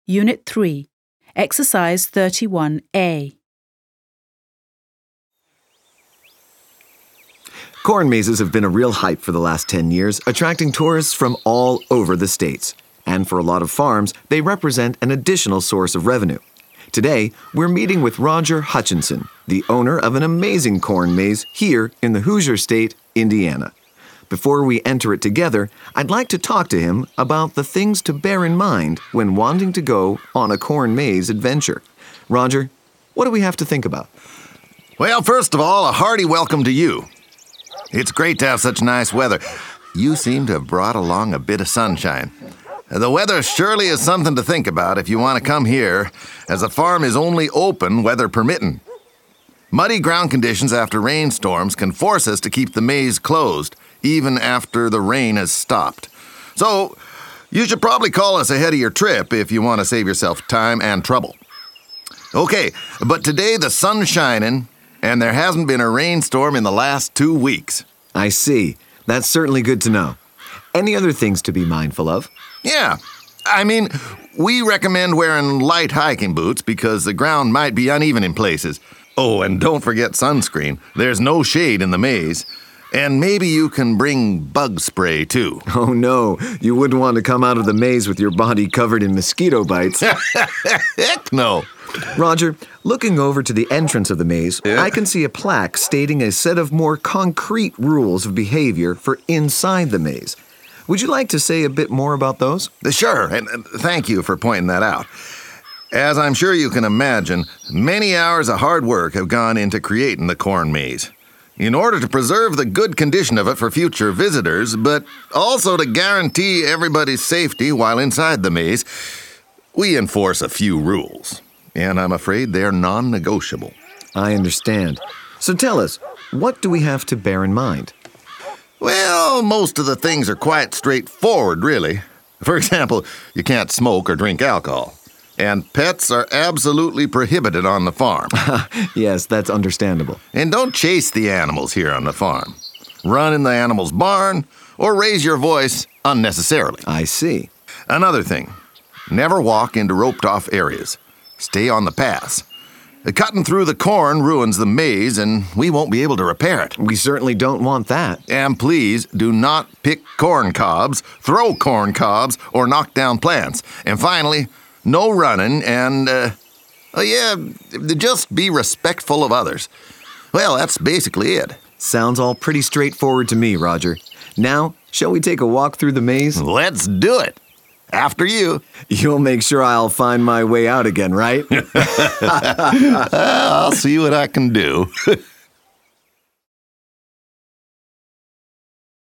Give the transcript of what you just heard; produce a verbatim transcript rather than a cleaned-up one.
Unit three, Exercise thirty-one A. Corn mazes have been a real hype for the last ten years, attracting tourists from all over the states. And for a lot of farms, they represent an additional source of revenue. Today, we're meeting with Roger Hutchinson, the owner of an amazing corn maze here in the Hoosier State, Indiana. Before we enter it together, I'd like to talk to him about the things to bear in mind when wanting to go on a corn maze adventure. Roger, what do we have to think about? Well, first of all, a hearty welcome to you. It's great to have such nice weather. You seem to have brought along a bit of sunshine. The weather surely is something to think about if you want to come here, as the farm is only open weather permitting. Muddy ground conditions after rainstorms can force us to keep the maze closed, even after the rain has stopped. So, you should probably call us ahead of your trip if you want to save yourself time and trouble. Okay, but today the sun's shining, and there hasn't been a rainstorm in the last two weeks. I see. That's certainly good to know. Any other things to be mindful of? Yeah. I mean, we recommend wearing light hiking boots because the ground might be uneven in places. Oh, and don't forget sunscreen. There's no shade in the maze. And maybe you can bring bug spray, too. Oh, no. You wouldn't want to come out of the maze with your body covered in mosquito bites. Heck no. Roger, looking over to the entrance of the maze, yeah. I can see a plaque stating a set of more concrete rules of behavior for inside the maze. Would you like to say a bit more about those? Sure, and thank you for pointing that out. As I'm sure you can imagine, many hours of hard work have gone into creating the corn maze. In order to preserve the good condition of it for future visitors, but also to guarantee everybody's safety while inside the maze, we enforce a few rules. And I'm afraid they're non-negotiable. I understand. So tell us, what do we have to bear in mind? Well, most of the things are quite straightforward, really. For example, you can't smoke or drink alcohol. And pets are absolutely prohibited on the farm. Yes, that's understandable. And don't chase the animals here on the farm. Run in the animal's barn or raise your voice unnecessarily. I see. Another thing, never walk into roped-off areas. Stay on the paths. Cutting through the corn ruins the maze, and we won't be able to repair it. We certainly don't want that. And please do not pick corn cobs, throw corn cobs, or knock down plants. And finally, no running, and, uh, oh yeah, just be respectful of others. Well, that's basically it. Sounds all pretty straightforward to me, Roger. Now, shall we take a walk through the maze? Let's do it. After you. You'll make sure I'll find my way out again, right? I'll see what I can do.